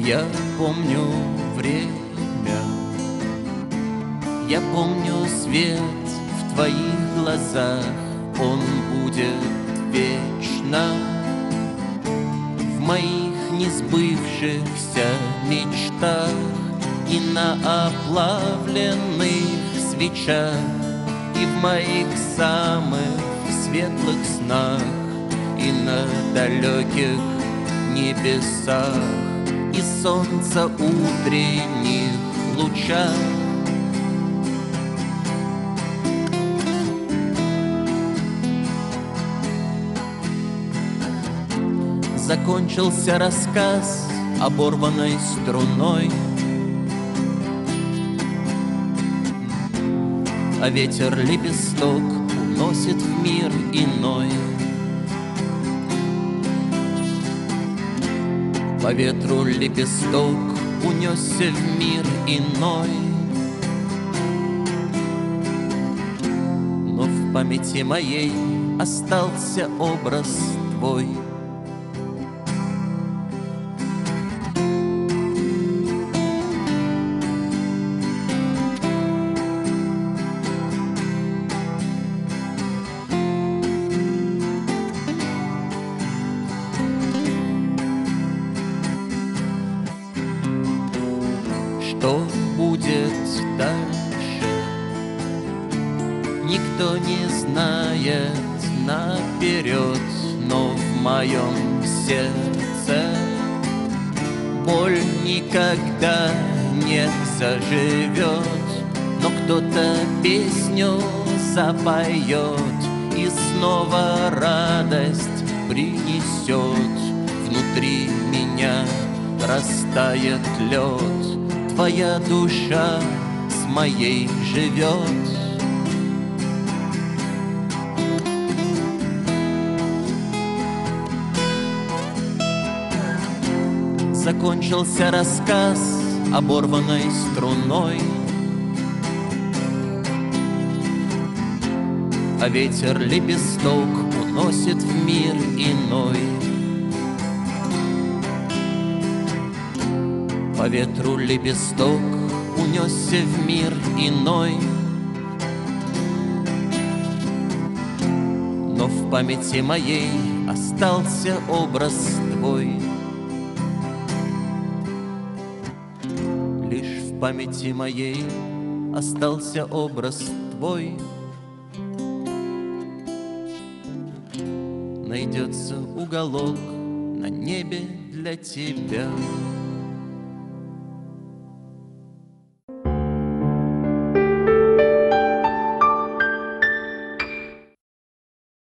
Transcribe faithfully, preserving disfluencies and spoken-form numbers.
Я помню время, я помню свет в твоих глазах, он будет вечно в моих несбывшихся мечтах и на оплавленных свечах, и в моих самых светлых снах, и на далеких небесах, и солнца утренних лучах. Закончился рассказ оборванной струной, а ветер лепесток уносит в мир иной. По ветру лепесток унесся в мир иной, но в памяти моей остался образ твой. Что будет дальше, никто не знает наперед, но в моем сердце боль никогда не заживет. Но кто-то песню запоет и снова радость принесет. Внутри меня растает лед, твоя душа с моей живет. Закончился рассказ оборванной струной, а ветер лепесток уносит в мир иной. По ветру лепесток унесся в мир иной, но в памяти моей остался образ твой. Лишь в памяти моей остался образ твой. Найдется уголок на небе для тебя.